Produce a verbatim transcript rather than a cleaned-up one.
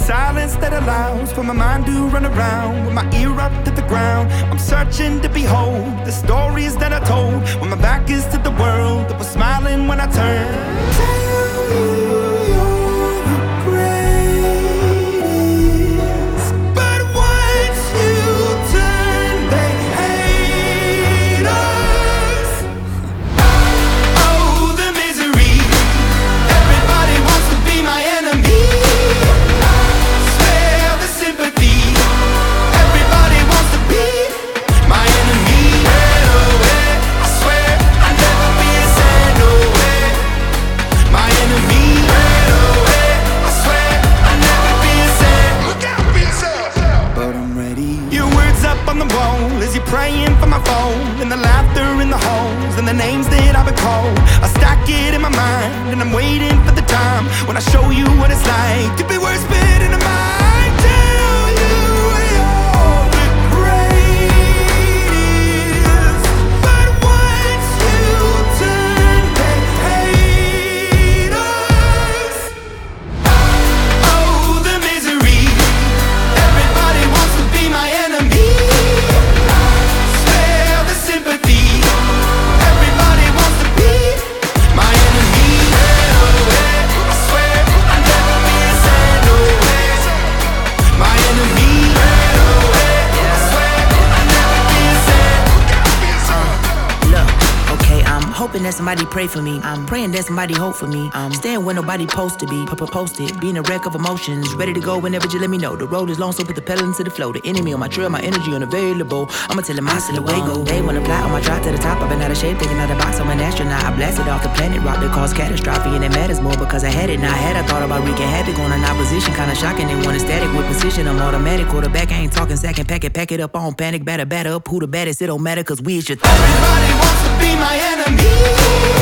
silence that allows for my mind to run around with my ear up to the ground. I'm searching to behold the stories that I told when my back is to the world that was smiling when I turned. Tell you you're the greatest, but once you turn, they hate us. Oh, the misery. Everybody wants to be my enemy. Spare the sympathy. Everybody wants to be my enemy. Right away, I swear I'll never be a sad away. My enemy. Right away, I swear I'll never be a sad. Look out for yourself. But I'm ready. Your words up on the wall as you're praying for my phone, and the laughter in the halls and the names that I've been called. I stack it in my mind and I'm waiting for the time when I show you what it's like to be worse fit in a mind. Tell you you're the greatest, but once you turn, they hate us. Oh, the misery. Everybody wants to be my enemy. Spare the sympathy. Everybody wants to be my enemy. Right away, I swear I'll never be a sad away. My enemy. Right away, I swear I'll never be a sad. Look, okay, I'm hoping that somebody pray for me. I'm praying that somebody hope for me. I'm staying where nobody supposed to be. Papa posted, being a wreck of emotions. Ready to go whenever you let me know. The road is long, so put the pedal into the flow. The enemy on my trail, my energy unavailable. I'ma tell him I still away go. They wanna fly on my drive to the top. I've been out of shape, taking out of box. I'm an astronaut. I blasted off the planet rock that caused catastrophe, and it matters more because I had it. Now I had I thought about wreaking havoc on an opposition. Kinda shocking, they want static with precision. I'm automatic. Quarterback, I ain't talking second. Pack it, pack it up on panic. Batter, batter up. Who the baddest? It don't matter, cause we is your thing. Everybody wants to be my enemy.